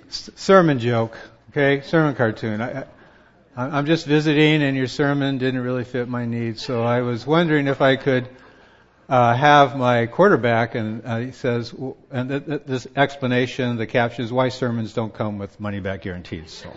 sermon joke, okay? Sermon cartoon. I'm just visiting, and your sermon didn't really fit my needs, so I was wondering if I could have my quarterback, and he says, and this explanation, the caption is why sermons don't come with money-back guarantees. So.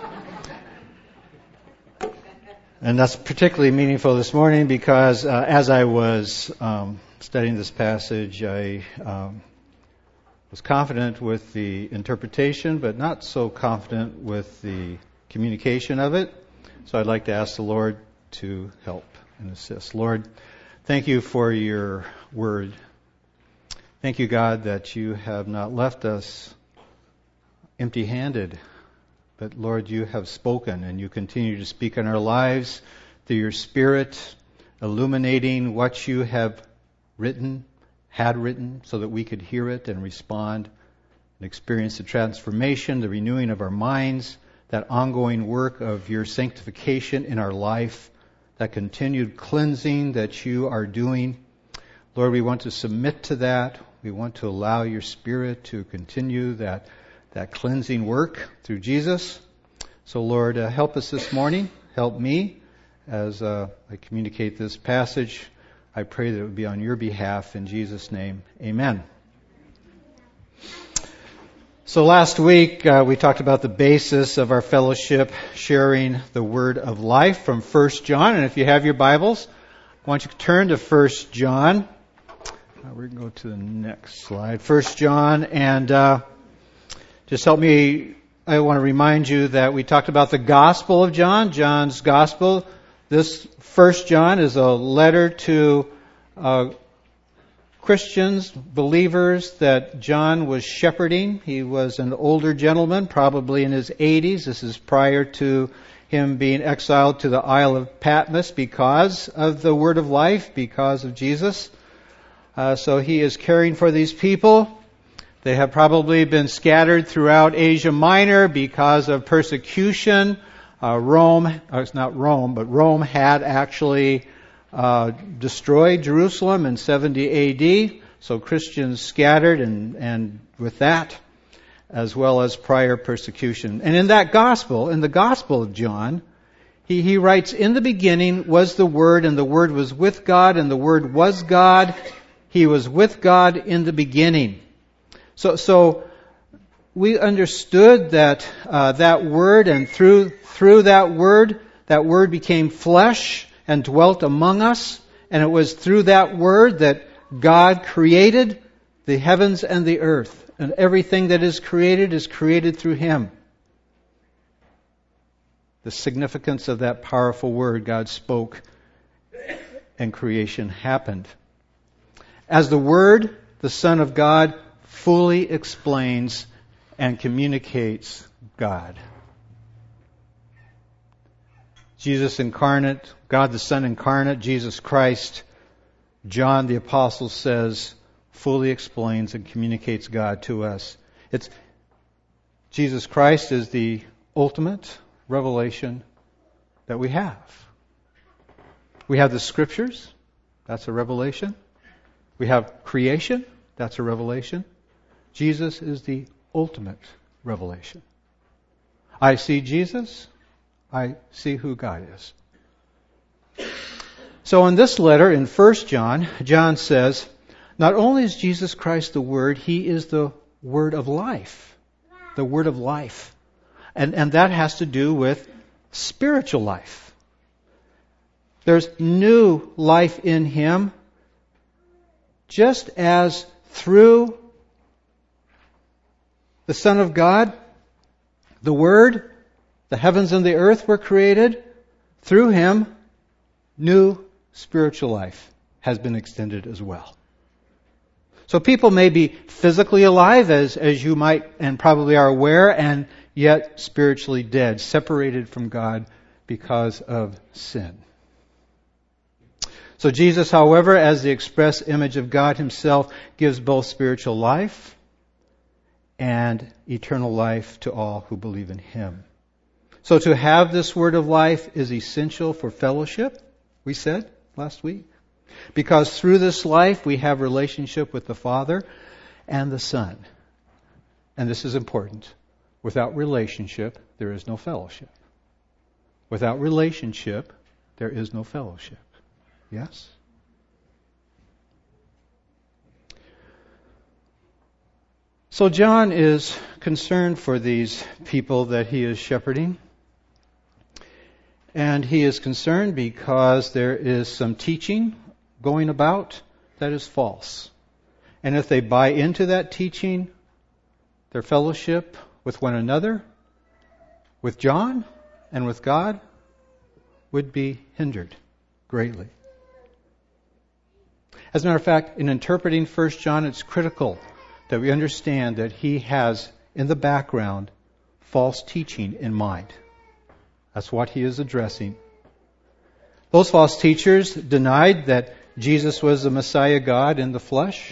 And that's particularly meaningful this morning because as I was studying this passage, I was confident with the interpretation, but not so confident with the communication of it. So I'd like to ask the Lord to help and assist. Lord, thank you for your word. Thank you, God, that you have not left us empty-handed. But Lord, you have spoken and you continue to speak in our lives through your Spirit, illuminating what you have had written, so that we could hear it and respond and experience the transformation, the renewing of our minds, that ongoing work of your sanctification in our life, that continued cleansing that you are doing. Lord, we want to submit to that. We want to allow your Spirit to continue that cleansing work through Jesus. So Lord, help us this morning. Help me as I communicate this passage. I pray that it would be on your behalf. In Jesus' name, amen. So last week we talked about the basis of our fellowship, sharing the word of life from 1 John. And if you have your Bibles, I want you to turn to 1 John. We're going to go to the next slide. 1 John, and just help me, I want to remind you that we talked about the Gospel of John, John's Gospel. This 1 John is a letter to Christians, believers that John was shepherding. He was an older gentleman, probably in his 80s. This is prior to him being exiled to the Isle of Patmos because of the word of life, because of Jesus. So he is caring for these people. They have probably been scattered throughout Asia Minor because of persecution. Rome had actually destroyed Jerusalem in 70 A.D., so Christians scattered and with that, as well as prior persecution. And in that gospel, in the Gospel of John, he writes, in the beginning was the Word, and the Word was with God, and the Word was God. He was with God in the beginning. So we understood that that word, and through that word became flesh and dwelt among us, and it was through that word that God created the heavens and the earth, and everything that is created through Him. The significance of that powerful word, God spoke, and creation happened. As the Word, the Son of God, fully explains and communicates God. Jesus incarnate, God the Son incarnate, Jesus Christ, John the Apostle says, fully explains and communicates God to us. Jesus Christ is the ultimate revelation that we have. We have the Scriptures, that's a revelation. We have creation, that's a revelation. Jesus is the ultimate revelation. I see Jesus, I see who God is. So in this letter, in 1 John, John says, not only is Jesus Christ the Word, He is the Word of life. The Word of life. And that has to do with spiritual life. There's new life in Him, just as through the Son of God, the Word, the heavens and the earth were created. Through Him, new spiritual life has been extended as well. So people may be physically alive, as you might and probably are aware, and yet spiritually dead, separated from God because of sin. So Jesus, however, as the express image of God Himself, gives both spiritual life and eternal life to all who believe in Him. So to have this word of life is essential for fellowship, we said last week. Because through this life we have relationship with the Father and the Son. And this is important. Without relationship, there is no fellowship. Without relationship, there is no fellowship. Yes? So John is concerned for these people that he is shepherding. And he is concerned because there is some teaching going about that is false. And if they buy into that teaching, their fellowship with one another, with John, and with God would be hindered greatly. As a matter of fact, in interpreting 1 John, it's critical that we understand that he has in the background false teaching in mind. That's what he is addressing. Those false teachers denied that Jesus was the Messiah God in the flesh.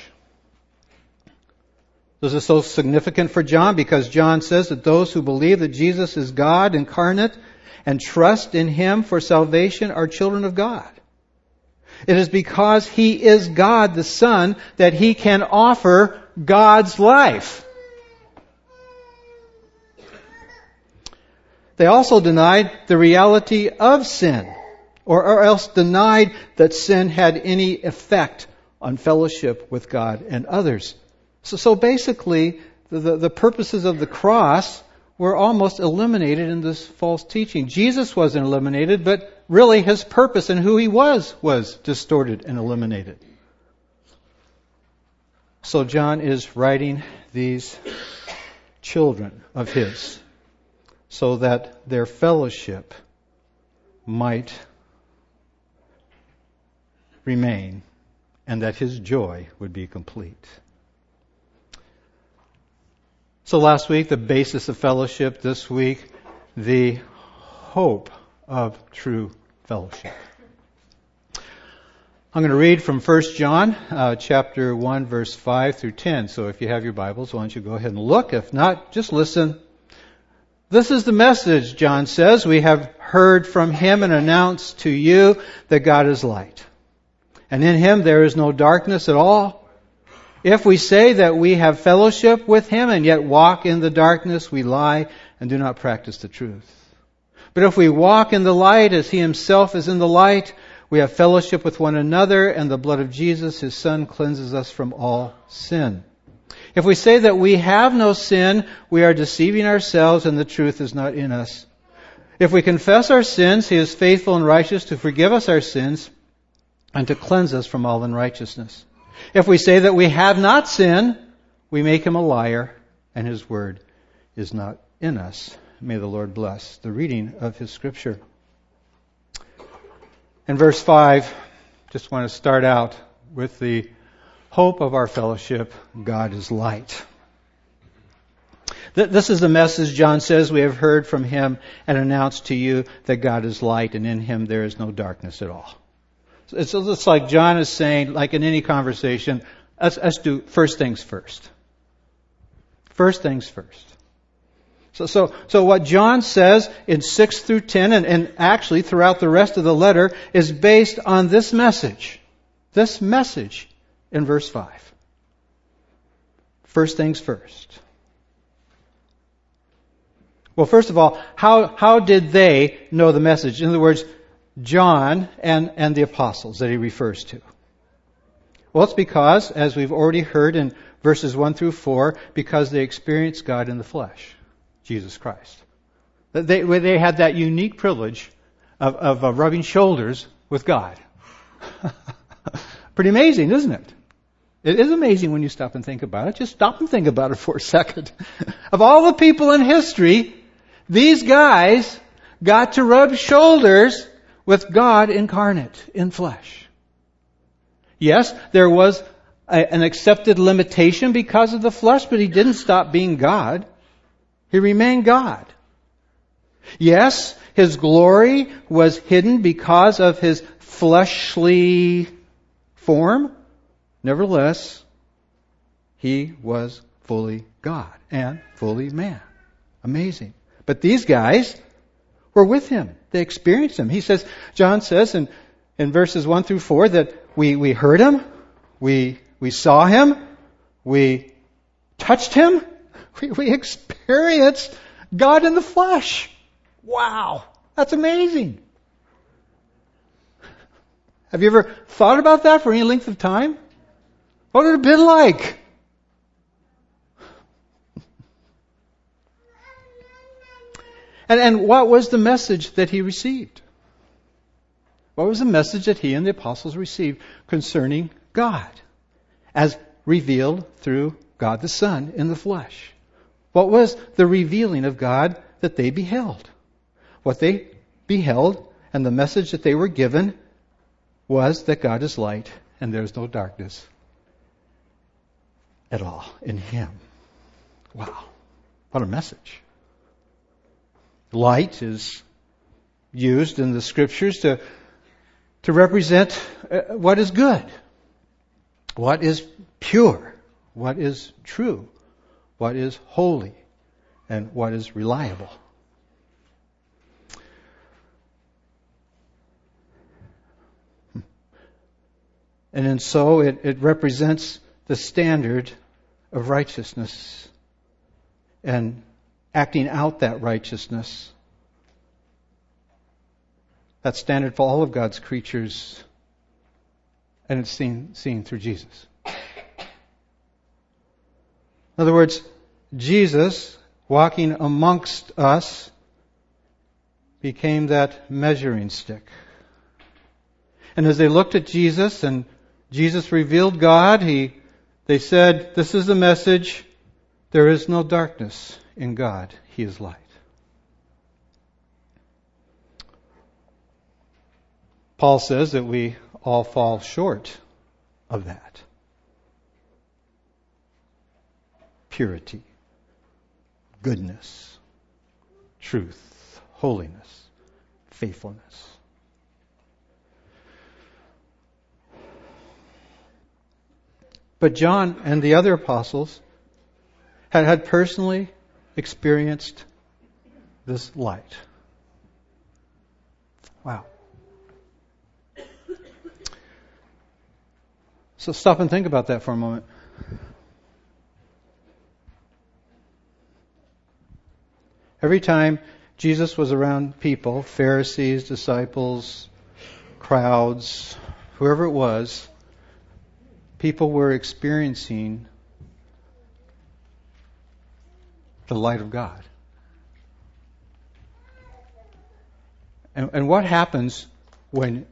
This is so significant for John because John says that those who believe that Jesus is God incarnate and trust in Him for salvation are children of God. It is because He is God the Son that He can offer God's life. They also denied the reality of sin, or else denied that sin had any effect on fellowship with God and others. So basically, the purposes of the cross were almost eliminated in this false teaching. Jesus wasn't eliminated, but really His purpose and who He was distorted and eliminated. So John is writing these children of His so that their fellowship might remain and that His joy would be complete. So last week, the basis of fellowship. This week, the hope of true fellowship. I'm going to read from 1 John chapter 1, verse 5 through 10. So if you have your Bibles, why don't you go ahead and look. If not, just listen. This is the message, John says. We have heard from Him and announced to you that God is light. And in Him there is no darkness at all. If we say that we have fellowship with Him and yet walk in the darkness, we lie and do not practice the truth. But if we walk in the light as He Himself is in the light, we have fellowship with one another, and the blood of Jesus, His Son, cleanses us from all sin. If we say that we have no sin, we are deceiving ourselves and the truth is not in us. If we confess our sins, He is faithful and righteous to forgive us our sins and to cleanse us from all unrighteousness. If we say that we have not sinned, we make Him a liar, and His word is not in us. May the Lord bless the reading of His Scripture. In verse 5, just want to start out with the hope of our fellowship. God is light. This is the message, John says, we have heard from Him and announced to you that God is light, and in Him there is no darkness at all. It's like John is saying, like in any conversation, let's do first things first. First things first. So what John says in 6 through 10, and actually throughout the rest of the letter, is based on this message. This message in verse 5. First things first. Well, first of all, how did they know the message? In other words, John and the apostles that he refers to. Well, it's because, as we've already heard in verses 1 through 4, because they experienced God in the flesh, Jesus Christ. They had that unique privilege of rubbing shoulders with God. Pretty amazing, isn't it? It is amazing when you stop and think about it. Just stop and think about it for a second. Of all the people in history, these guys got to rub shoulders with God incarnate in flesh. Yes, there was an accepted limitation because of the flesh, but He didn't stop being God. He remained God. Yes, His glory was hidden because of His fleshly form. Nevertheless, He was fully God and fully man. Amazing. But these guys were with Him. They experienced Him. John says in verses 1 through 4 that we heard Him, we saw Him, we touched Him, we experienced God in the flesh. Wow. That's amazing. Have you ever thought about that for any length of time? What would it have been like? And what was the message that he received? What was the message that he and the apostles received concerning God as revealed through God the Son in the flesh? What was the revealing of God that they beheld? What they beheld and the message that they were given was that God is light and there's no darkness at all in Him. Wow. What a message. Light is used in the Scriptures to represent what is good, what is pure, what is true, what is holy, and what is reliable. And so it represents the standard of righteousness and acting out that righteousness. That standard for all of God's creatures, and it's seen through Jesus. In other words, Jesus, walking amongst us, became that measuring stick. And as they looked at Jesus and Jesus revealed God, they said, this is the message, there is no darkness in God, He is light. Paul says that we all fall short of that. Purity, goodness, truth, holiness, faithfulness. But John and the other apostles had personally experienced this light. Wow. So stop and think about that for a moment. Every time Jesus was around people, Pharisees, disciples, crowds, whoever it was, people were experiencing the light of God. And what happens when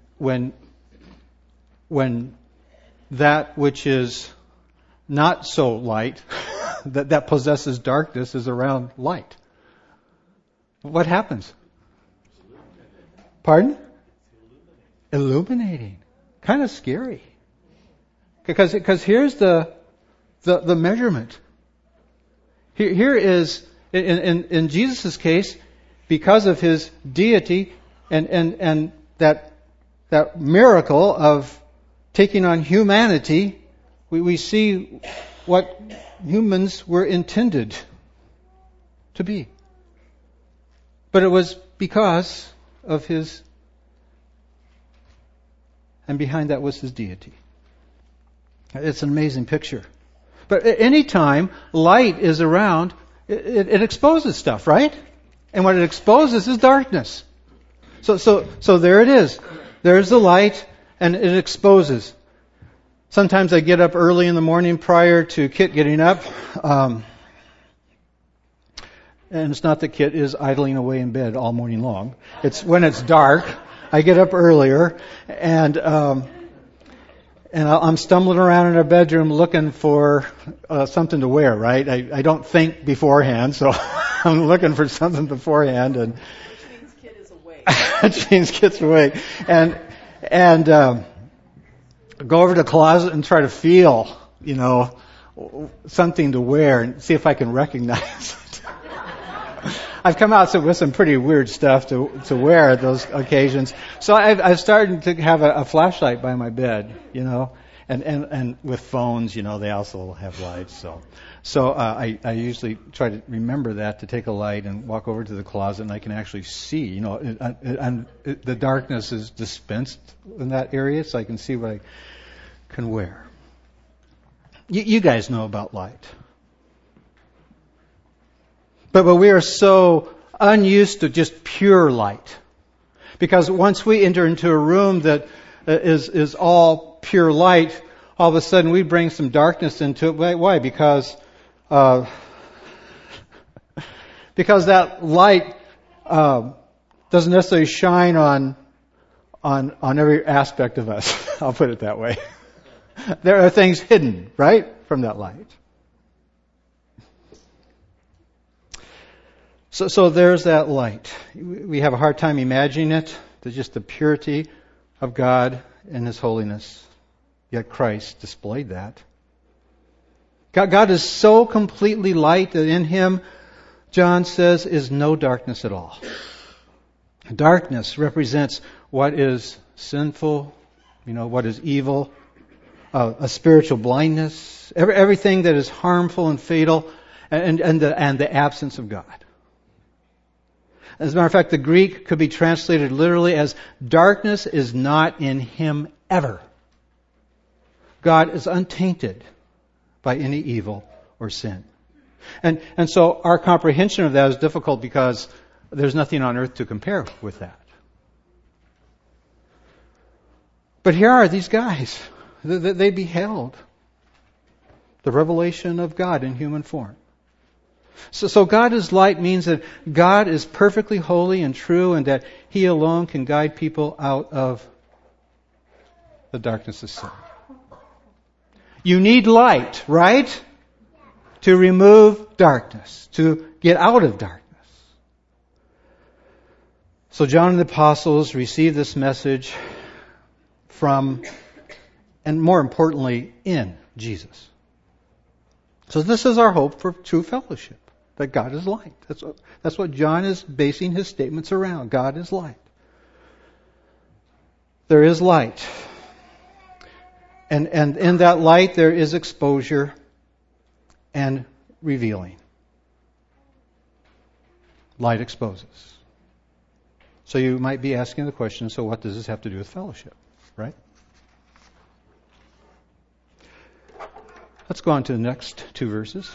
that which is not so light, that possesses darkness, is around light? What happens? Pardon? Illuminating. Kind of scary. Because here's the measurement. Here is, in Jesus' case, because of His deity and that miracle of taking on humanity, we see what humans were intended to be. But it was because of His, and behind that was His deity. It's an amazing picture. But any time light is around, it exposes stuff, right? And what it exposes is darkness. So there it is. There's the light, and it exposes. Sometimes I get up early in the morning prior to Kit getting up. And it's not that Kit is idling away in bed all morning long. It's when it's dark, I get up earlier, and I'm stumbling around in our bedroom looking for something to wear, right? I don't think beforehand, so I'm looking for something beforehand. And which means Kit is awake. Which means Kit's awake. And go over to the closet and try to feel, something to wear and see if I can recognize it. I've come out with some pretty weird stuff to wear at those occasions. So I've started to have a flashlight by my bed, and with phones, they also have lights. So I usually try to remember that, to take a light and walk over to the closet, and I can actually see, and the darkness is dispensed in that area, so I can see what I can wear. You guys know about light. But we are so unused to just pure light. Because once we enter into a room that is all pure light, all of a sudden we bring some darkness into it. Why? Because that light doesn't necessarily shine on every aspect of us. I'll put it that way. There are things hidden, right, from that light. So there's that light. We have a hard time imagining it. There's just the purity of God and His holiness. Yet Christ displayed that. God is so completely light that in Him, John says, is no darkness at all. Darkness represents what is sinful, what is evil, a spiritual blindness, everything that is harmful and fatal, and the absence of God. As a matter of fact, the Greek could be translated literally as darkness is not in Him ever. God is untainted by any evil or sin. And so our comprehension of that is difficult because there's nothing on earth to compare with that. But here are these guys. They beheld the revelation of God in human form. So God is light means that God is perfectly holy and true and that He alone can guide people out of the darkness of sin. You need light, right? To remove darkness, to get out of darkness. So John and the apostles received this message from, and more importantly, in Jesus. So this is our hope for true fellowship, that God is light. That's what John is basing his statements around. God is light. There is light. And in that light there is exposure and revealing. Light exposes. So you might be asking the question, so what does this have to do with fellowship? Right? Let's go on to the next two verses.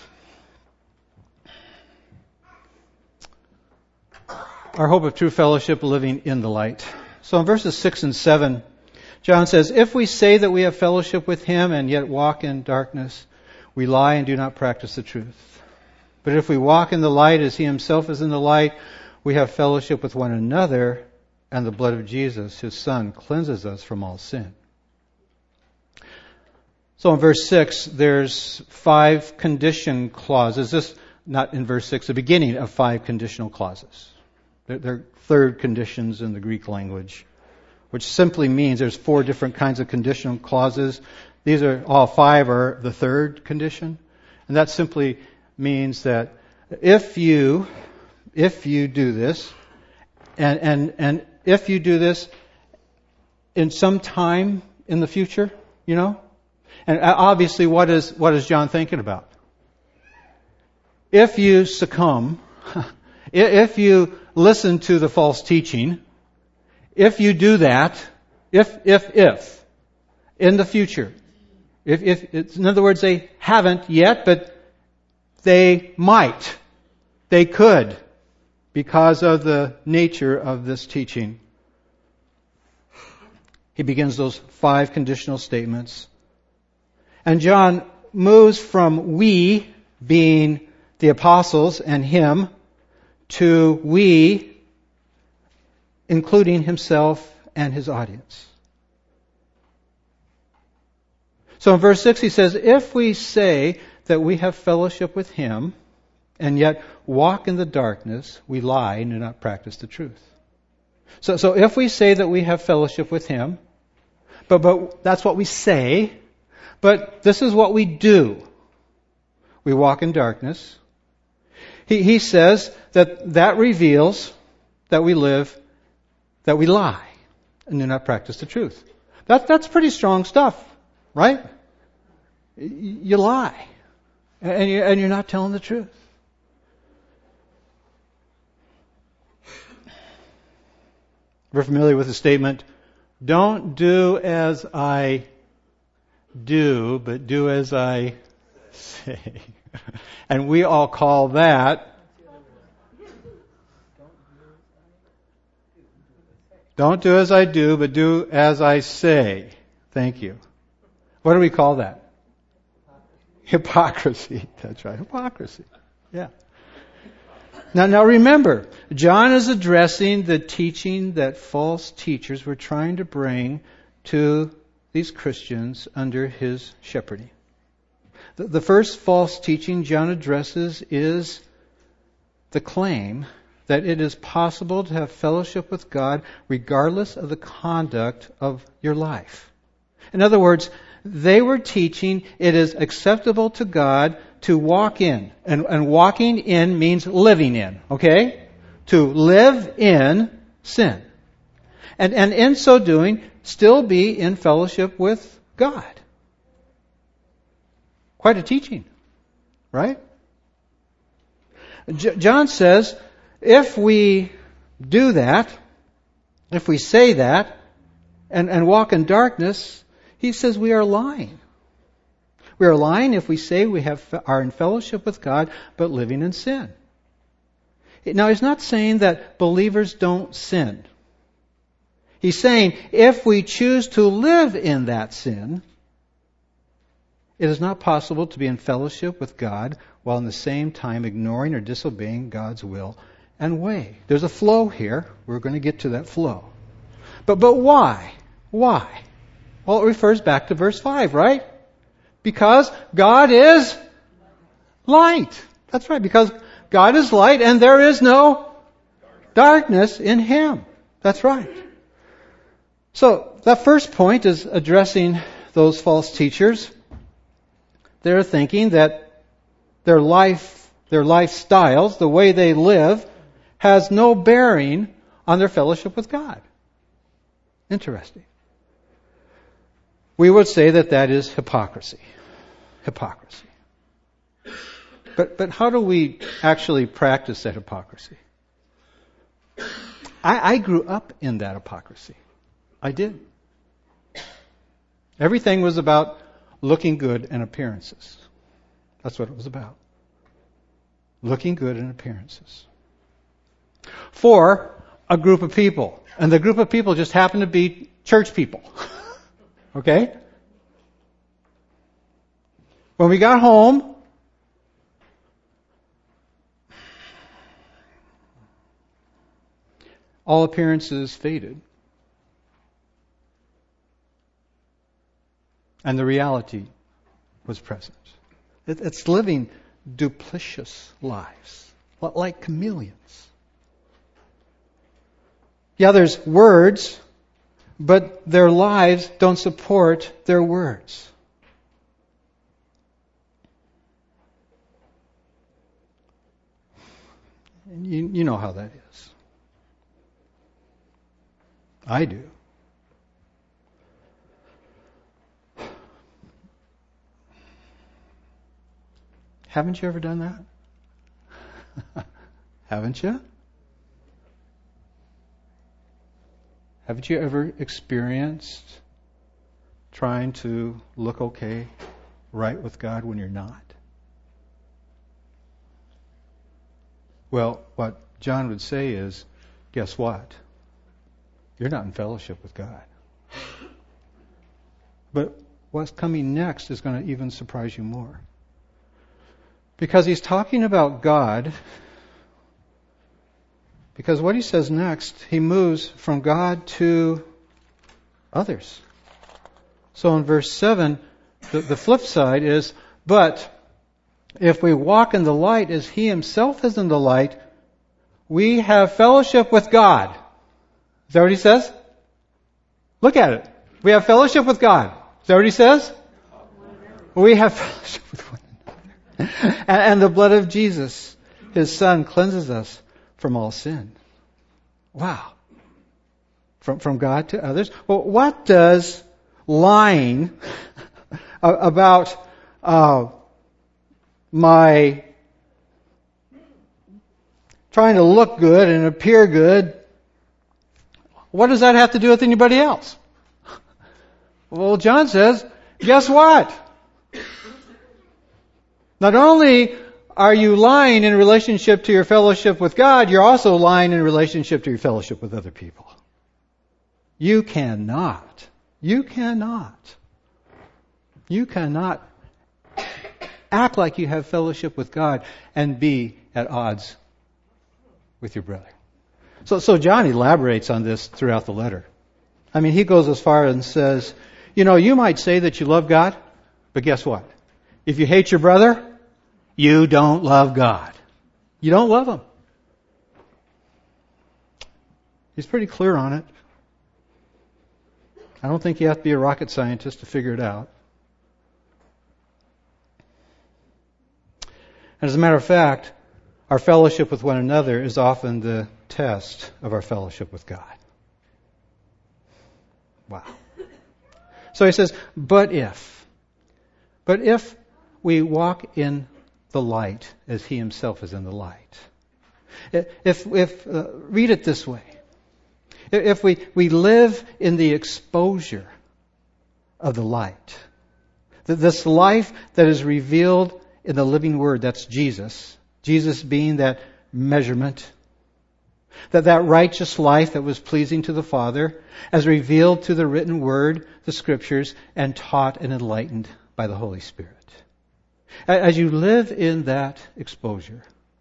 Our hope of true fellowship, living in the light. So in verses 6 and 7, John says, if we say that we have fellowship with Him and yet walk in darkness, we lie and do not practice the truth. But if we walk in the light as He Himself is in the light, we have fellowship with one another, and the blood of Jesus, His Son, cleanses us from all sin. So in verse 6, there's 5 condition clauses. This, not in verse 6, the beginning of 5 conditional clauses. They're third conditions in the Greek language, which simply means there's 4 different kinds of conditional clauses. These are, all 5 are the third condition. And that simply means that if you do this, and if you do this in some time in the future, and obviously what is John thinking about? If you succumb, if you listen to the false teaching, if you do that, if in the future, if in other words, they haven't yet, but they might, they could, because of the nature of this teaching. He begins those 5 conditional statements. And John moves from we, being the apostles and him, to we, including himself and his audience. So in verse 6 he says, if we say that we have fellowship with Him and yet walk in the darkness, we lie and do not practice the truth. So if we say that we have fellowship with Him, but that's what we say, but this is what we do. We walk in darkness. He says that reveals that we live, that we lie and do not practice the truth. That's pretty strong stuff, right? You lie. And you're not telling the truth. We're familiar with the statement, don't do as I do, but do as I say. And we all call that Don't do as I do, but do as I say. Thank you. What do we call that? Hypocrisy. That's right, hypocrisy. Yeah. Now remember, John is addressing the teaching that false teachers were trying to bring to these Christians under his shepherding. The first false teaching John addresses is the claim that it is possible to have fellowship with God regardless of the conduct of your life. In other words, they were teaching it is acceptable to God to walk in. And walking in means living in, okay? To live in sin. And in so doing, still be in fellowship with God. Quite a teaching, right? John says, if we do that, if we say that, and walk in darkness, he says we are lying. We are lying if we say we are in fellowship with God, but living in sin. Now, he's not saying that believers don't sin. He's saying if we choose to live in that sin, it is not possible to be in fellowship with God while in the same time ignoring or disobeying God's will and way. There's a flow here. We're going to get to that flow. But why? Why? Well, it refers back to verse 5, right? Because God is light. That's right, because God is light and there is no darkness in Him. That's right. So, that first point is addressing those false teachers. They're thinking that their lifestyles, the way they live, has no bearing on their fellowship with God. Interesting. We would say that is hypocrisy. Hypocrisy. But how do we actually practice that hypocrisy? I grew up in that hypocrisy. I did. Everything was about looking good and appearances. That's what it was about. Looking good and appearances. For a group of people. And the group of people just happened to be church people. Okay? When we got home, all appearances faded. And the reality was present. It's living duplicitous lives, like chameleons. Yeah, there's words, but their lives don't support their words. And you know how that is. I do. Haven't you ever done that? Haven't you? Haven't you ever experienced trying to look okay, right with God when you're not? Well, what John would say is, guess what? You're not in fellowship with God. But what's coming next is going to even surprise you more. Because he's talking about God. Because what he says next, he moves from God to others. So in verse 7, the flip side is, but if we walk in the light as he himself is in the light, we have fellowship with God. Is that what he says? Look at it. We have fellowship with God. Is that what he says? We have fellowship with one another. And the blood of Jesus, His Son, cleanses us from all sin. Wow. From God to others. Well, what does lying about my trying to look good and appear good, what does that have to do with anybody else? Well, John says, guess what? Not only are you lying in relationship to your fellowship with God, you're also lying in relationship to your fellowship with other people. You cannot act like you have fellowship with God and be at odds with your brother. So John elaborates on this throughout the letter. I mean, he goes as far and says, you might say that you love God, but guess what? If you hate your brother, you don't love God. You don't love him. He's pretty clear on it. I don't think you have to be a rocket scientist to figure it out. And as a matter of fact, our fellowship with one another is often the test of our fellowship with God. Wow. So he says, but if we walk in the light as he himself is in the light. Read it this way. If we live in the exposure of the light, this life that is revealed in the living Word, that's Jesus being that measurement, that righteous life that was pleasing to the Father, as revealed through the written Word, the Scriptures, and taught and enlightened by the Holy Spirit. As you live in that exposure.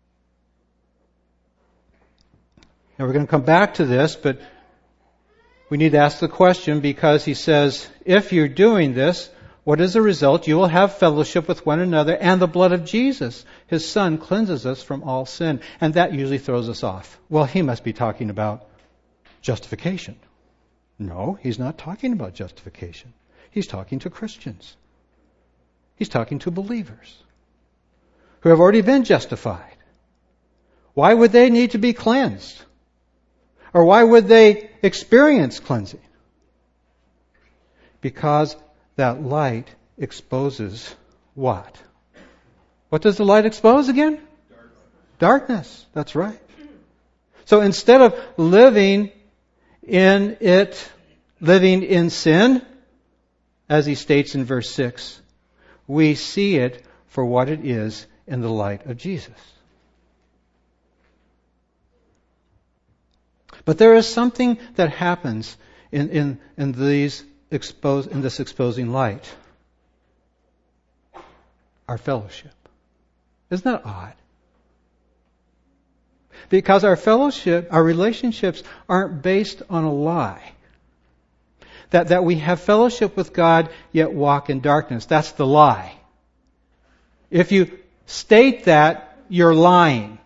Now we're going to come back to this, but we need to ask the question, because he says, if you're doing this, what is the result? You will have fellowship with one another, and the blood of Jesus, his Son, cleanses us from all sin. And that usually throws us off. Well, he must be talking about justification. No, he's not talking about justification. He's talking to Christians. He's talking to believers who have already been justified. Why would they need to be cleansed? Or why would they experience cleansing? Because that light exposes what? What does the light expose again? Darkness. That's right. So instead of living in sin, as he states in verse 6, we see it for what it is in the light of Jesus. But there is something that happens in this exposing light. Our fellowship. Isn't that odd? Because our relationships aren't based on a lie. That we have fellowship with God yet walk in darkness. That's the lie. If you state that, you're lying.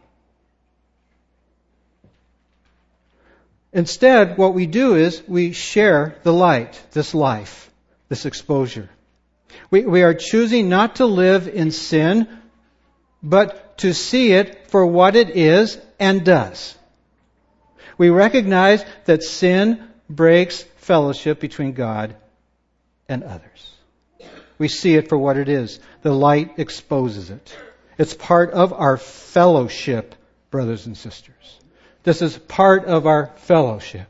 Instead, what we do is we share the light, this life, this exposure. We are choosing not to live in sin, but to see it for what it is and does. We recognize that sin breaks fellowship between God and others. We see it for what it is. The light exposes it. It's part of our fellowship, brothers and sisters. This is part of our fellowship.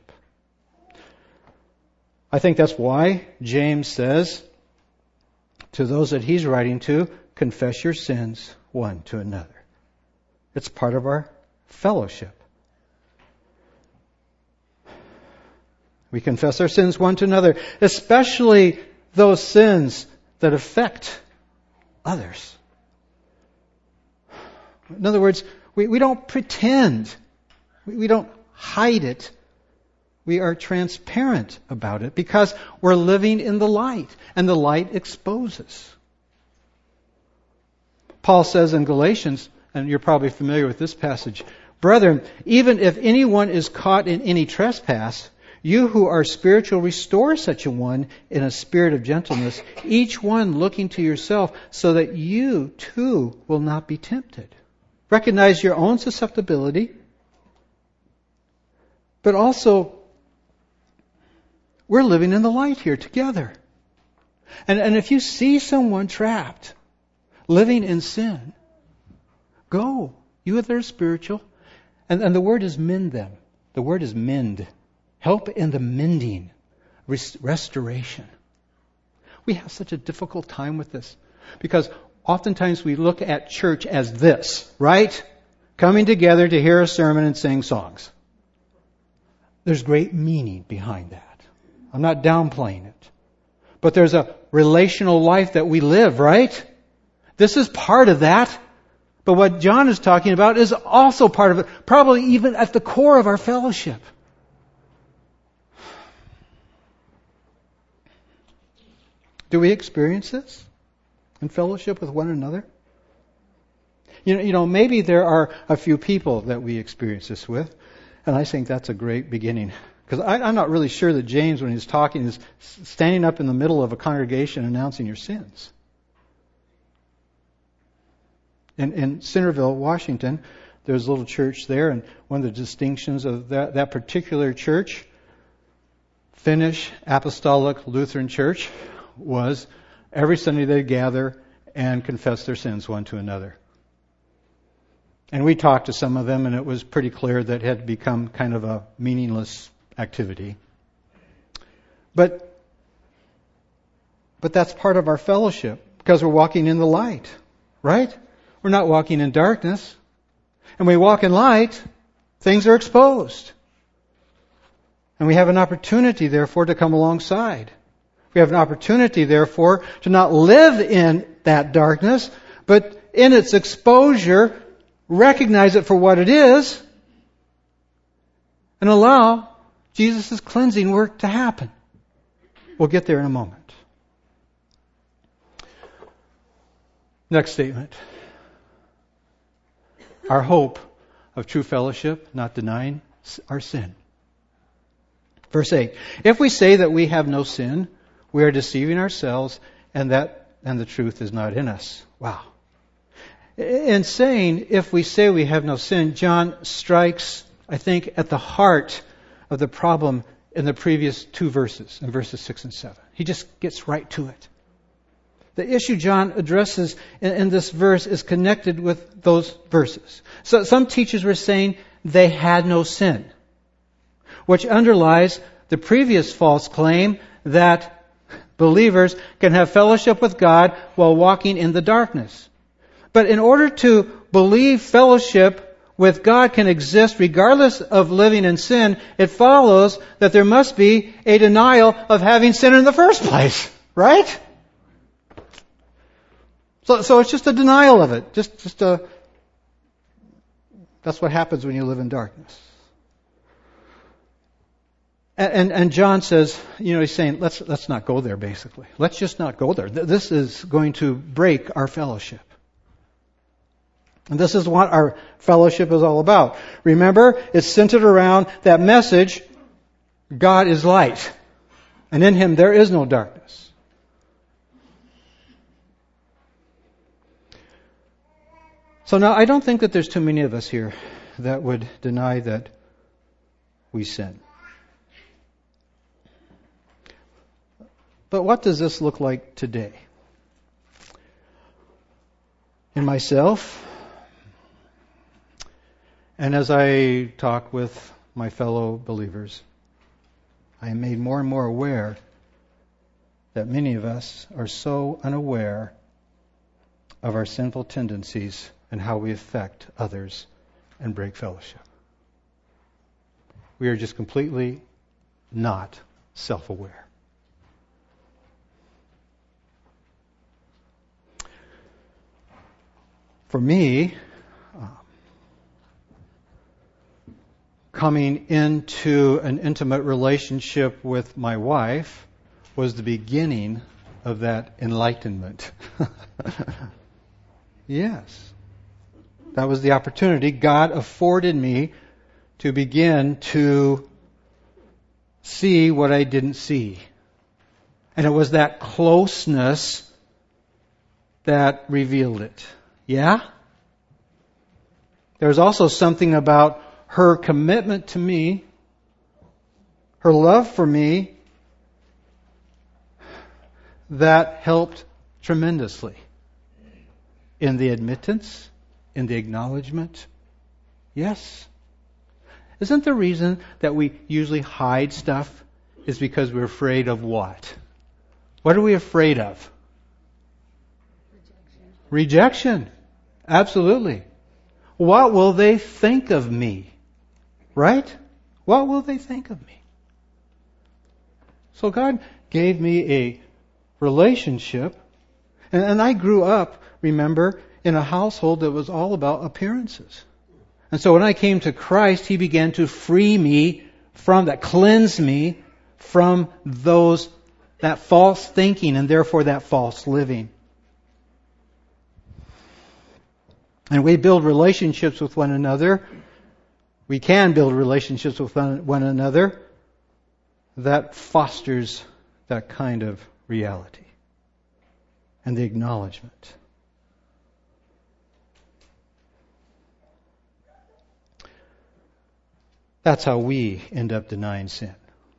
I think that's why James says to those that he's writing to, confess your sins one to another. It's part of our fellowship. We confess our sins one to another, especially those sins that affect others. In other words, we don't pretend. We don't hide it. We are transparent about it because we're living in the light, and the light exposes. Paul says in Galatians, and you're probably familiar with this passage, brethren, even if anyone is caught in any trespass, you who are spiritual restore such a one in a spirit of gentleness, each one looking to yourself, so that you too will not be tempted. Recognize your own susceptibility, but also we're living in the light here together. And if you see someone trapped, living in sin, go. You that are spiritual. And the word is mend them. The word is mend. Help in the mending. Restoration. We have such a difficult time with this. Because oftentimes we look at church as this, right? Coming together to hear a sermon and sing songs. There's great meaning behind that. I'm not downplaying it. But there's a relational life that we live, right? This is part of that. But what John is talking about is also part of it, probably even at the core of our fellowship. Do we experience this in fellowship with one another? You know, maybe there are a few people that we experience this with, and I think that's a great beginning. Because I'm not really sure that James, when he's talking, is standing up in the middle of a congregation announcing your sins. In Centerville, Washington, there's a little church there, and one of the distinctions of that particular church, Finnish Apostolic Lutheran Church, was every Sunday they'd gather and confess their sins one to another. And we talked to some of them, and it was pretty clear that it had become kind of a meaningless activity. But that's part of our fellowship, because we're walking in the light, right? We're not walking in darkness. And when we walk in light, things are exposed. And we have an opportunity, therefore, to come alongside. We have an opportunity, therefore, to not live in that darkness, but in its exposure, recognize it for what it is, and allow Jesus' cleansing work to happen. We'll get there in a moment. Next statement. Our hope of true fellowship, not denying our sin. Verse 8. If we say that we have no sin, we are deceiving ourselves, and the truth is not in us. Wow. In saying, if we say we have no sin, John strikes, I think, at the heart of the problem in the previous two verses, in verses 6 and 7. He just gets right to it. The issue John addresses in this verse is connected with those verses. So some teachers were saying they had no sin, which underlies the previous false claim that believers can have fellowship with God while walking in the darkness. But in order to believe fellowship with God can exist regardless of living in sin, it follows that there must be a denial of having sin in the first place. Right? So it's just a denial of it. That's what happens when you live in darkness. And John says, he's saying, let's not go there, basically. Let's just not go there. This is going to break our fellowship. And this is what our fellowship is all about. Remember, it's centered around that message, God is light, and in Him there is no darkness. So now, I don't think that there's too many of us here that would deny that we sin. But what does this look like today? In myself, and as I talk with my fellow believers, I am made more and more aware that many of us are so unaware of our sinful tendencies and how we affect others and break fellowship. We are just completely not self-aware. For me, coming into an intimate relationship with my wife was the beginning of that enlightenment. Yes. That was the opportunity God afforded me to begin to see what I didn't see. And it was that closeness that revealed it. Yeah? There's also something about her commitment to me, her love for me, that helped tremendously in the admittance, in the acknowledgement. Yes. Isn't the reason that we usually hide stuff is because we're afraid of what? What are we afraid of? Rejection. Absolutely. What will they think of me? Right? What will they think of me? So God gave me a relationship. And I grew up, remember, in a household that was all about appearances. And so when I came to Christ, He began to free me from that, cleanse me from that false thinking and therefore that false living. And we build relationships with one another. We can build relationships with one another that fosters that kind of reality and the acknowledgement. That's how we end up denying sin.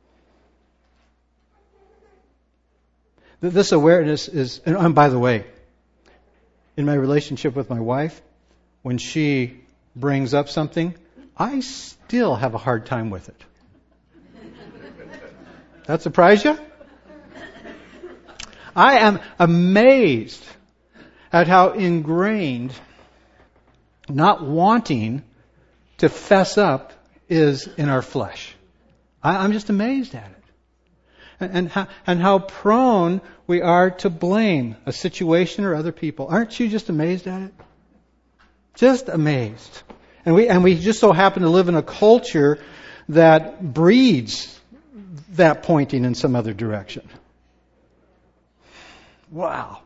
This awareness is, and by the way, in my relationship with my wife, when she brings up something, I still have a hard time with it. That surprise you? I am amazed at how ingrained not wanting to fess up is in our flesh. I'm just amazed at it. And how prone we are to blame a situation or other people. Aren't you just amazed at it? Just amazed. And we just so happen to live in a culture that breeds that pointing in some other direction. Wow.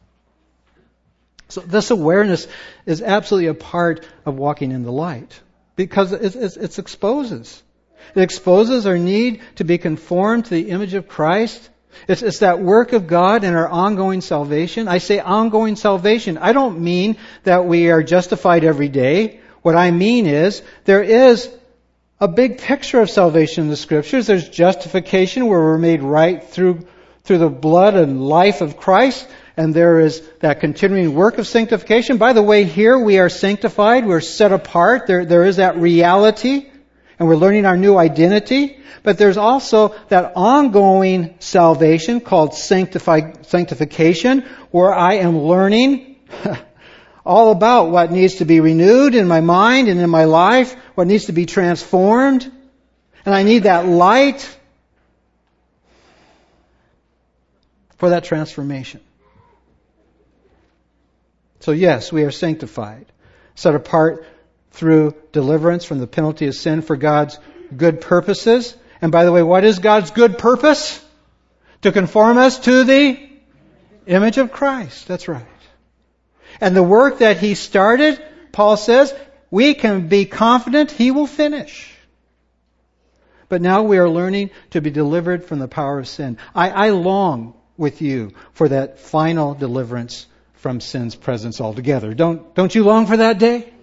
So this awareness is absolutely a part of walking in the light because it exposes. It exposes our need to be conformed to the image of Christ. It's that work of God in our ongoing salvation. I say ongoing salvation. I don't mean that we are justified every day. What I mean is there is a big picture of salvation in the Scriptures. There's justification where we're made right through the blood and life of Christ. And there is that continuing work of sanctification. By the way, here we are sanctified. We're set apart. There is that reality. And we're learning our new identity. But there's also that ongoing salvation called sanctification, where I am learning all about what needs to be renewed in my mind and in my life, what needs to be transformed. And I need that light for that transformation. So yes, we are sanctified, set apart through deliverance from the penalty of sin for God's good purposes. And by the way, what is God's good purpose? To conform us to the image of Christ. That's right. And the work that He started, Paul says, we can be confident He will finish. But now we are learning to be delivered from the power of sin. I long with you for that final deliverance from sin's presence altogether. Don't you long for that day?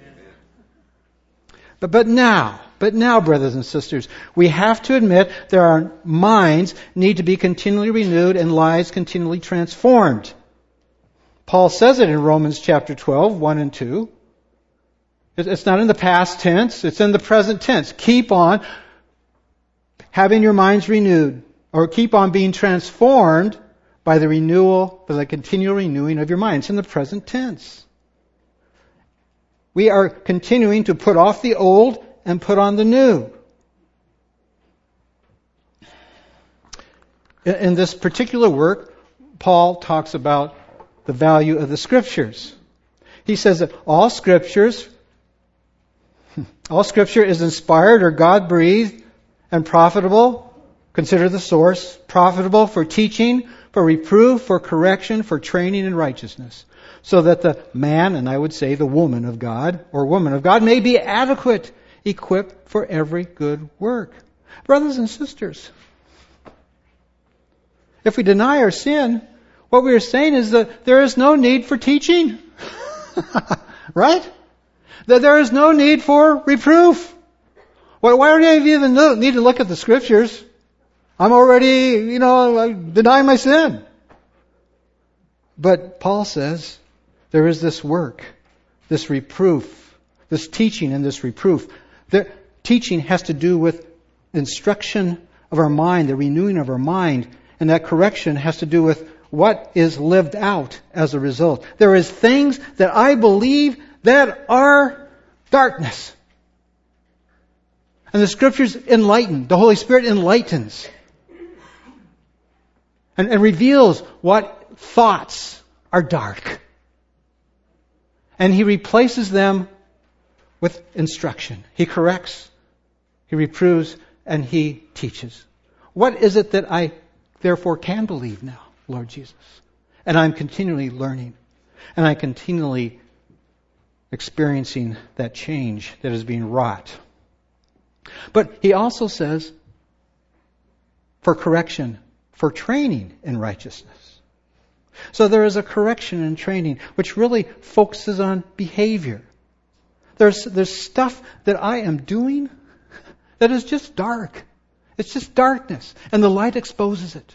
But now, brothers and sisters, we have to admit that our minds need to be continually renewed and lives continually transformed. Paul says it in Romans chapter 12, 1 and 2. It's not in the past tense, it's in the present tense. Keep on having your minds renewed, or keep on being transformed by the continual renewing of your mind. It's in the present tense. We are continuing to put off the old and put on the new. In this particular work, Paul talks about the value of the Scriptures. He says that all Scripture is inspired or God-breathed and profitable. Consider the source. Profitable for teaching, for reproof, for correction, for training in righteousness. So that the man, and I would say the woman of God, or woman of God, may be adequate, equipped for every good work. Brothers and sisters, if we deny our sin, what we are saying is that there is no need for teaching. Right? That there is no need for reproof. Why do I even need to look at the Scriptures? I'm already, denying my sin. But Paul says there is this work, this reproof, this teaching and this reproof. The teaching has to do with instruction of our mind, the renewing of our mind, and that correction has to do with what is lived out as a result. There is things that I believe that are darkness. And the Scriptures enlighten. The Holy Spirit enlightens. and reveals what thoughts are dark. And He replaces them with instruction. He corrects, He reproves, and He teaches. What is it that I therefore can believe now, Lord Jesus? And I'm continually learning. And I'm continually experiencing that change that is being wrought. But He also says, for correction, for training in righteousness. So there is a correction and training which really focuses on behavior. There's stuff that I am doing that is just dark. It's just darkness. And the light exposes it.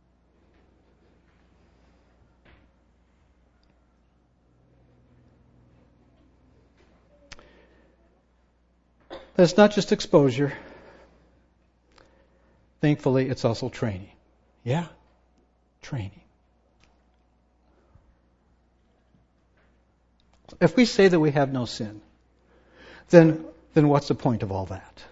It's not just exposure. Thankfully, it's also training. Yeah, training. If we say that we have no sin, then what's the point of all that?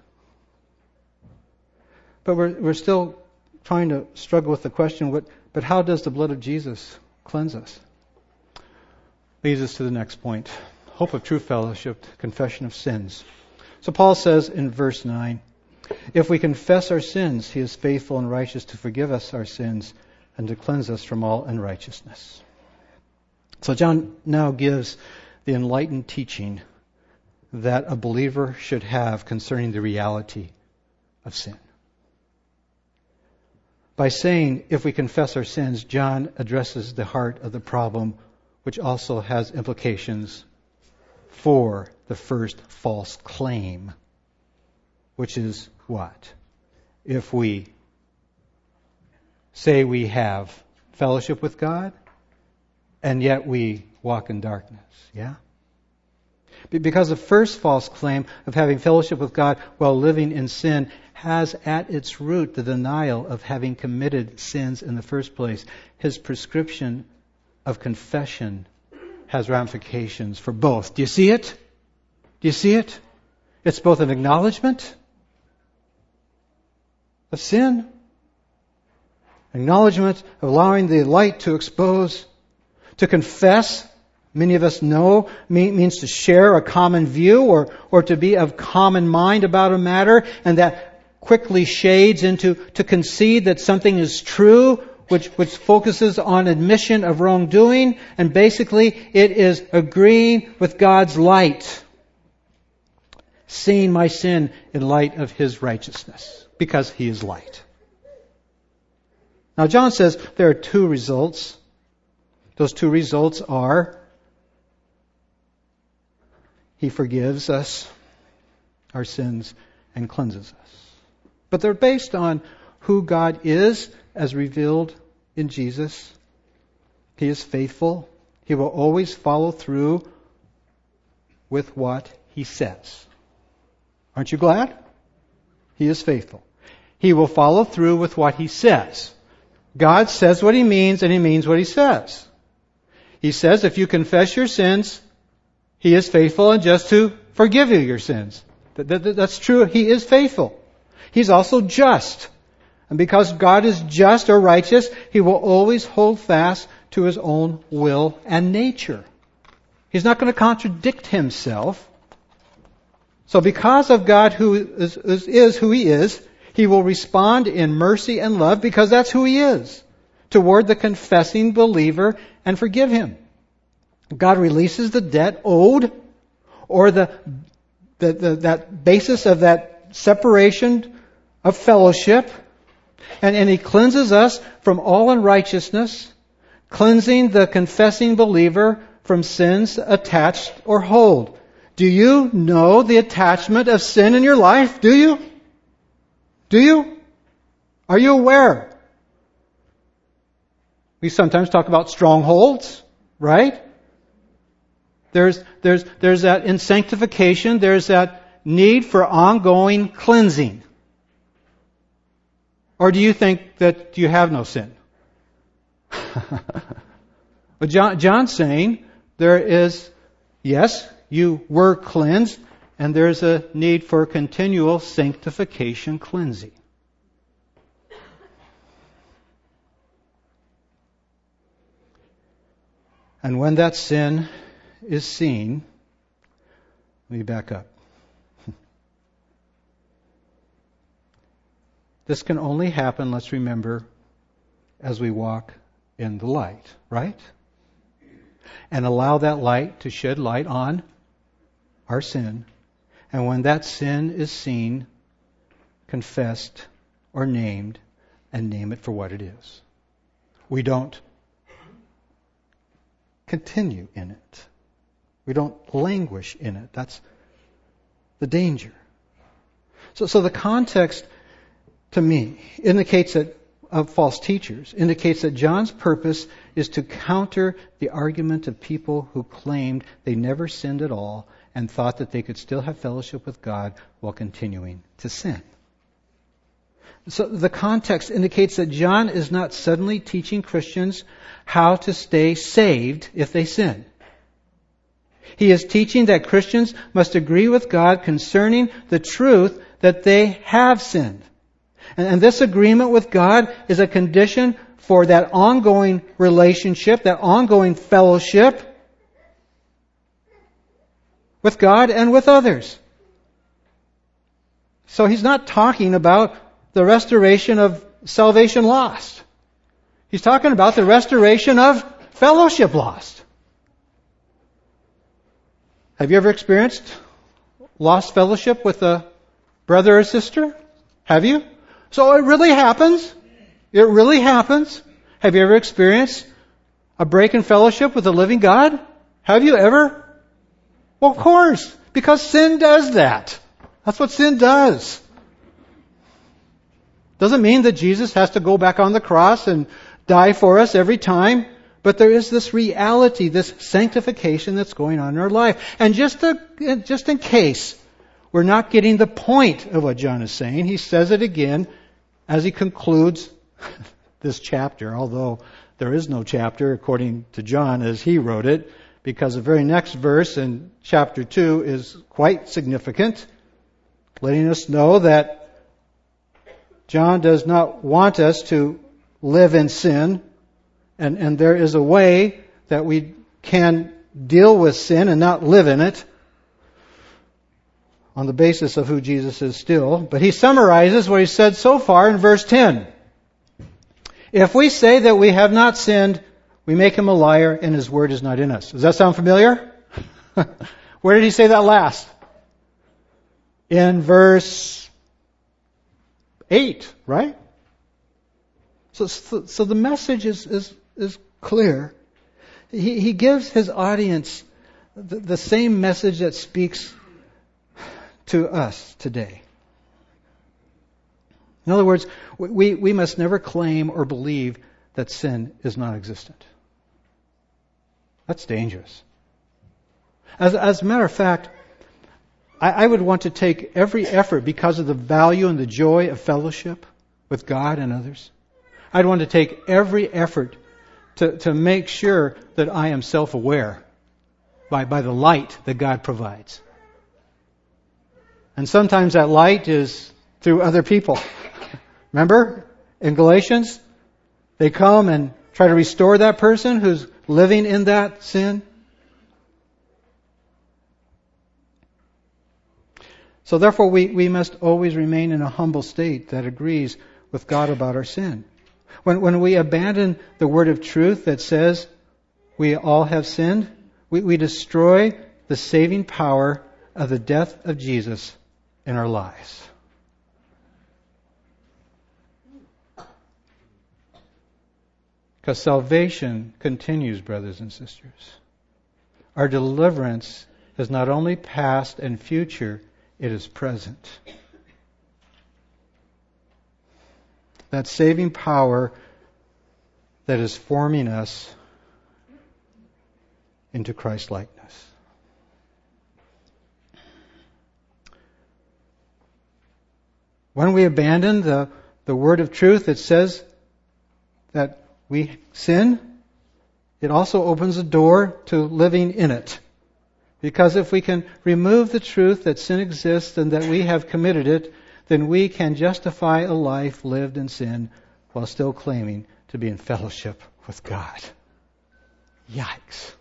But we're still trying to struggle with the question, but how does the blood of Jesus cleanse us? Leads us to the next point. Hope of true fellowship, confession of sins. So Paul says in verse 9, if we confess our sins, He is faithful and righteous to forgive us our sins and to cleanse us from all unrighteousness. So John now gives the enlightened teaching that a believer should have concerning the reality of sin. By saying, if we confess our sins, John addresses the heart of the problem, which also has implications for the first false claim, which is what? If we say we have fellowship with God, and yet we walk in darkness. Yeah? Because the first false claim of having fellowship with God while living in sin has at its root the denial of having committed sins in the first place. His prescription of confession has ramifications for both. Do you see it? Do you see it? It's both an acknowledgement of sin, acknowledgement of allowing the light to expose, to confess. Many of us know means to share a common view or to be of common mind about a matter, and that quickly shades into to concede that something is true, which focuses on admission of wrongdoing, and basically it is agreeing with God's light, seeing my sin in light of His righteousness, because He is light. Now John says there are two results. Those two results are He forgives us our sins and cleanses us. But they're based on who God is as revealed in Jesus. He is faithful. He will always follow through with what He says. Aren't you glad? He is faithful. He will follow through with what He says. God says what He means, and He means what He says. He says if you confess your sins, He is faithful and just to forgive you your sins. That's true. He is faithful. He's also just. And because God is just or righteous, He will always hold fast to His own will and nature. He's not going to contradict Himself. So because of God who is who He is, He will respond in mercy and love because that's who He is, toward the confessing believer and forgive him. God releases the debt owed, or that basis of that separation of fellowship, and He cleanses us from all unrighteousness, cleansing the confessing believer from sins attached or hold. Do you know the attachment of sin in your life? Do you? Do you? Are you aware? We sometimes talk about strongholds, right? There's that in sanctification, there's that need for ongoing cleansing. Or do you think that you have no sin? But John's saying there is, yes, you were cleansed, and there's a need for continual sanctification cleansing. And when that sin is seen, let me back up. This can only happen, let's remember, as we walk in the light, right? And allow that light to shed light on our sin. And when that sin is seen, confessed, or named, and name it for what it is. We don't continue in it. We don't languish in it. That's the danger. So the context, to me, indicates that of false teachers, indicates that John's purpose is to counter the argument of people who claimed they never sinned at all and thought that they could still have fellowship with God while continuing to sin. So the context indicates that John is not suddenly teaching Christians how to stay saved if they sin. He is teaching that Christians must agree with God concerning the truth that they have sinned. And this agreement with God is a condition for that ongoing relationship, that ongoing fellowship with God and with others. So he's not talking about the restoration of salvation lost. He's talking about the restoration of fellowship lost. Have you ever experienced lost fellowship with a brother or sister? Have you? So it really happens. It really happens. Have you ever experienced a break in fellowship with the living God? Have you ever? Well, of course, because sin does that. That's what sin does. Doesn't mean that Jesus has to go back on the cross and die for us every time, but there is this reality, this sanctification that's going on in our life. And just in case we're not getting the point of what John is saying, he says it again as he concludes this chapter, although there is no chapter according to John as he wrote it, because the very next verse in chapter 2 is quite significant, letting us know that John does not want us to live in sin, and there is a way that we can deal with sin and not live in it on the basis of who Jesus is still. But he summarizes what he said so far in verse 10. If we say that we have not sinned, we make him a liar and his word is not in us. Does that sound familiar? Where did he say that last? In verse 8, right? So the message is clear. He gives his audience the same message that speaks to us today. In other words, we must never claim or believe that sin is non-existent. That's dangerous. As a matter of fact, I would want to take every effort because of the value and the joy of fellowship with God and others. I'd want to take every effort to make sure that I am self-aware by the light that God provides. And sometimes that light is through other people. Remember in Galatians? They come and try to restore that person who's living in that sin. So therefore we must always remain in a humble state that agrees with God about our sin. When we abandon the word of truth that says we all have sinned, we destroy the saving power of the death of Jesus in our lives. Because salvation continues, brothers and sisters. Our deliverance is not only past and future, it is present. That saving power that is forming us into Christ-likeness. When we abandon the word of truth that says that we sin, it also opens a door to living in it. Because if we can remove the truth that sin exists and that we have committed it, then we can justify a life lived in sin while still claiming to be in fellowship with God. Yikes.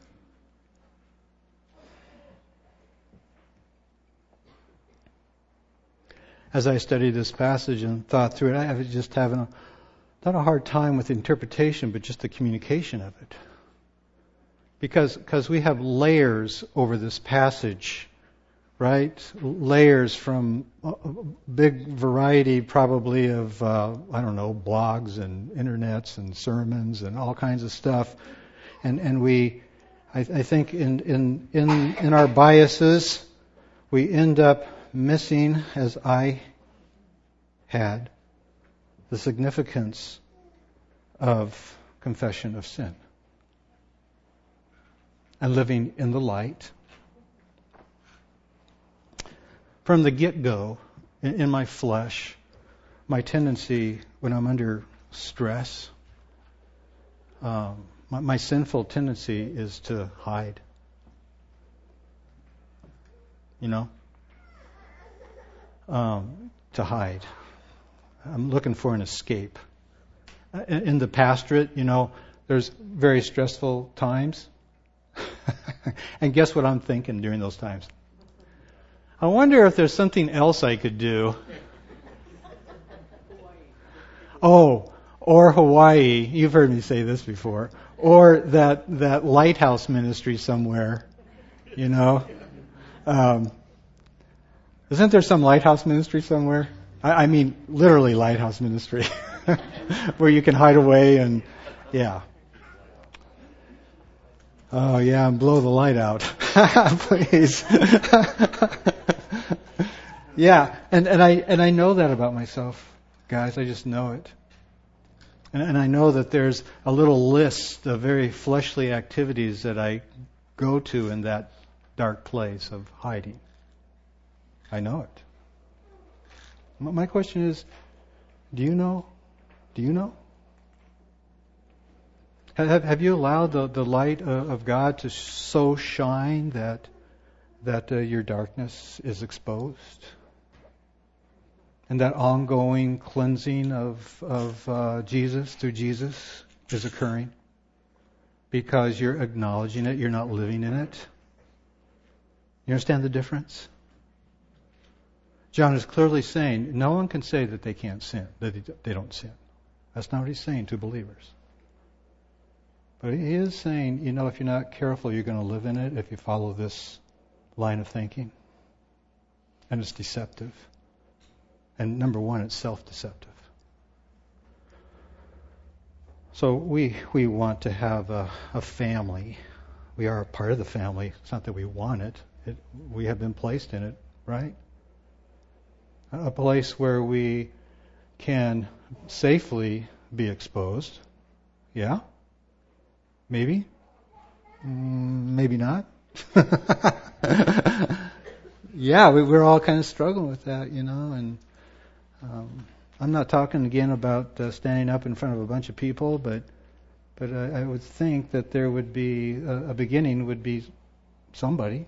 As I studied this passage and thought through it, I was just having not a hard time with the interpretation, but just the communication of it. Because we have layers over this passage, right? Layers from a big variety probably of, blogs and internets and sermons and all kinds of stuff. And I think in our biases, we end up missing, as I had, the significance of confession of sin and living in the light. From the get-go, in my flesh, my tendency when I'm under stress, my sinful tendency is to hide. To hide. I'm looking for an escape. In the pastorate, there's very stressful times. And guess what I'm thinking during those times? I wonder if there's something else I could do. Oh, or Hawaii. You've heard me say this before. Or that lighthouse ministry somewhere. Isn't there some lighthouse ministry somewhere? I mean, literally lighthouse ministry. Where you can hide away and, yeah. Oh, yeah, and blow the light out. Please. Yeah, and I know that about myself, guys. I just know it. And I know that there's a little list of very fleshly activities that I go to in that dark place of hiding. I know it. My question is, do you know? Do you know? Have you allowed the light of God to so shine that your darkness is exposed? And that ongoing cleansing of Jesus through Jesus is occurring? Because you're acknowledging it, you're not living in it. You understand the difference? John is clearly saying no one can say that they can't sin, that they don't sin. That's not what he's saying to believers. But he is saying, if you're not careful, you're going to live in it if you follow this line of thinking. And it's deceptive. And number one, it's self-deceptive. So we want to have a family. We are a part of the family. It's not that we want it. We have been placed in it, right? A place where we can safely be exposed. Yeah? Maybe? Maybe not. Yeah, we're all kind of struggling with that, and I'm not talking again about standing up in front of a bunch of people, but I would think that there would be a beginning would be somebody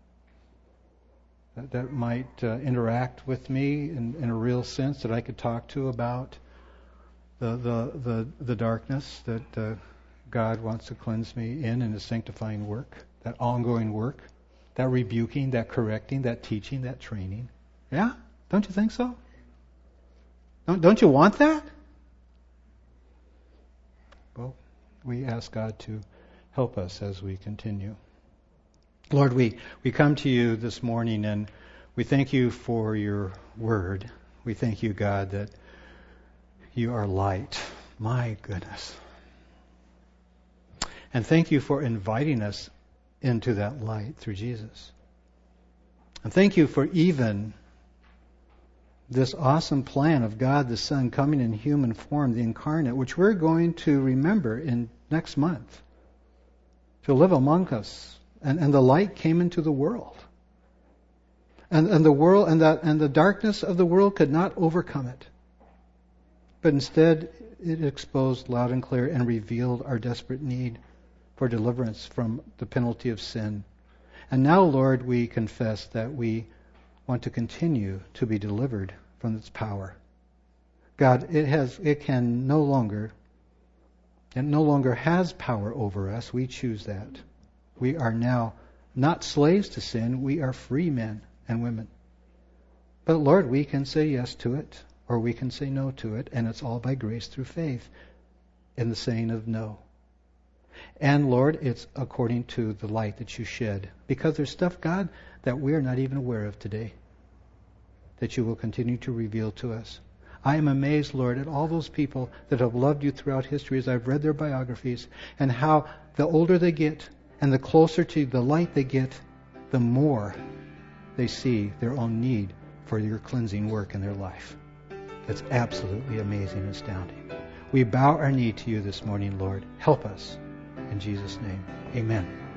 that might interact with me in a real sense that I could talk to about the darkness that God wants to cleanse me in His sanctifying work, that ongoing work, that rebuking, that correcting, that teaching, that training. Yeah? Don't you think so? Don't you want that? Well, we ask God to help us as we continue. Lord, we come to you this morning and we thank you for your word. We thank you, God, that you are light. My goodness. And thank you for inviting us into that light through Jesus. And thank you for even this awesome plan of God the Son coming in human form, the incarnate, which we're going to remember in next month, to live among us. And the light came into the world. And the world and the darkness of the world could not overcome it. But instead it exposed loud and clear and revealed our desperate need for deliverance from the penalty of sin. And now, Lord, we confess that we want to continue to be delivered from its power. God, it can no longer It no longer has power over us. We choose that. We are now not slaves to sin. We are free men and women. But Lord, we can say yes to it, or we can say no to it, and it's all by grace through faith in the saying of no. And Lord, it's according to the light that you shed. Because there's stuff, God, that we're not even aware of today, that you will continue to reveal to us. I am amazed, Lord, at all those people that have loved you throughout history as I've read their biographies, and how the older they get and the closer to the light they get, the more they see their own need for your cleansing work in their life. It's absolutely amazing and astounding. We bow our knee to you this morning, Lord. Help us. In Jesus' name, amen.